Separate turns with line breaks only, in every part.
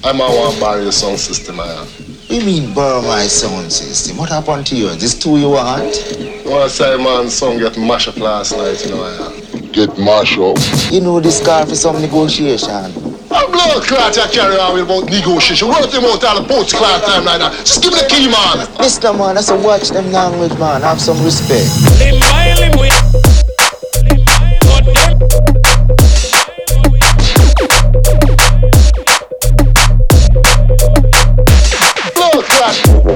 I'm on one barrier sound system, I am.
You mean borrow my sound system? What happened to you? This two you want?
Well, I say, man, song get mashed up last night, you know, I am.
Get mashed up.
You know this car for some negotiation.
I'm blood clot I carry on with about negotiation. Worth him out all the post clot time like that. Just give me the key, man.
Mr. Man, I said watch them language, man. Have some respect.
Blood clot.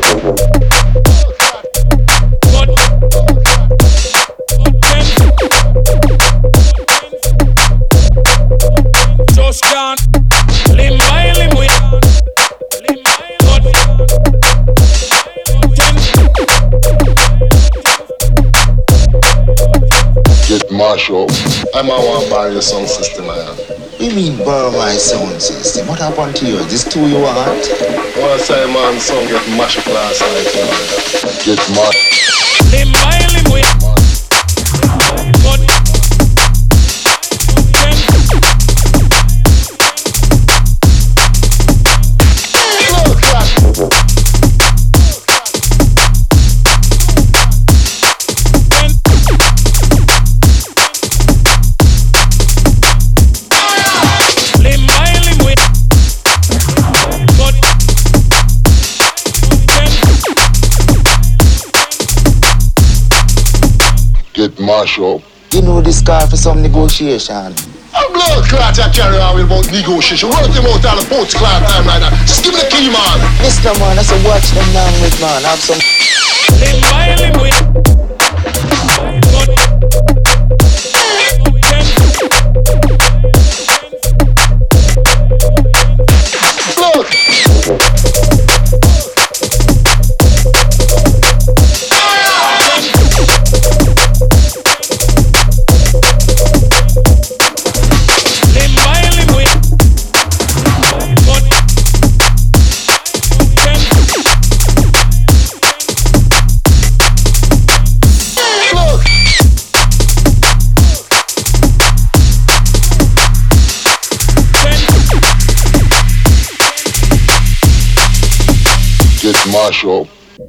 Just can't limb by limb with
Get mashed up.
I'm on one barrier sound system, I am.
You mean borrow my sound system? What happened to you? This two you want?
Well, I say, man, song get mashed up last night, you know, I am.
Get mashed.
limb by limb with
Blood clot.
limb by limb with
Get mashed up.
You know this car for some negotiation.
I'm blood clot I carry on with about negotiation. Worth him out all the post clot time like that. Just give me the key, man.
Mr. Man, I said watch them language, man. Have some.
limb by limb with
Blood.
limb by limb with
Blood.
Get mashed up.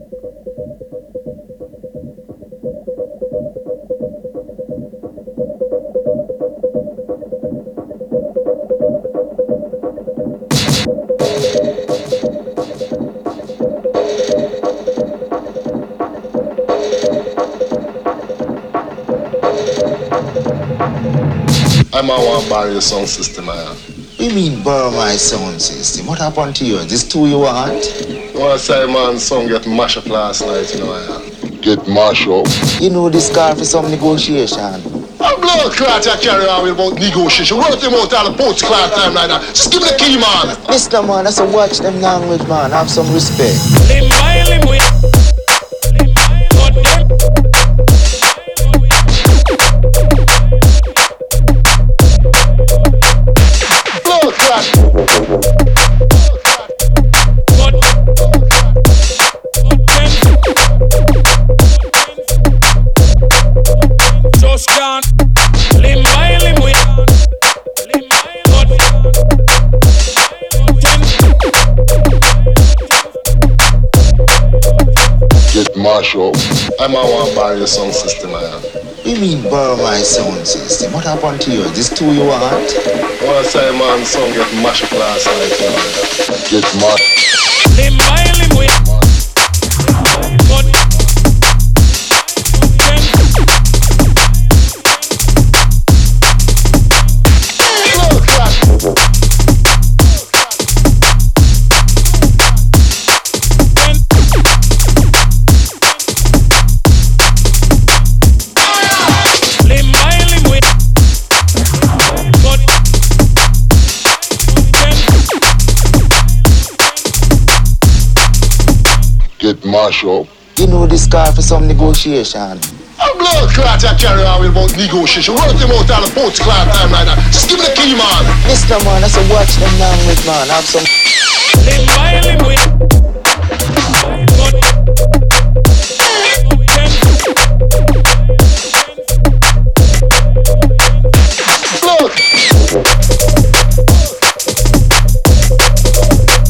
I'm on one barrier sound system, I am.
You mean borrow my sound system? What happened to you? This two you want?
Well, I say, man, song get mashed up last night, you know, I am.
Get mashed up.
You know this car for some negotiation.
I'm blood clot I carry on with about negotiation. Worth him out all the post clot time like that. Just give me the key, man.
Mr. Man, I said watch them language, man. Have some respect.
limb by limb with
Blood clot.
just can't limb by limb with
Get mashed up.
I'm on one barrier sound system, I am.
You mean borrow my sound system? What happened to you? This two you want?
Well, I say, man, song get mashed up last night, you know, I am.
Get mashed.
limb by limb with
Blood clot.
limb by limb with
Get mashed up.
You know this car for some negotiation.
I'm blood clot I carry on with about negotiation. Worth him out all the post clot time like that. Just give me the key, man.
Mr. Man, I said watch them language, man. Have some.
limb by limb with
Blood.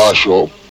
mash up.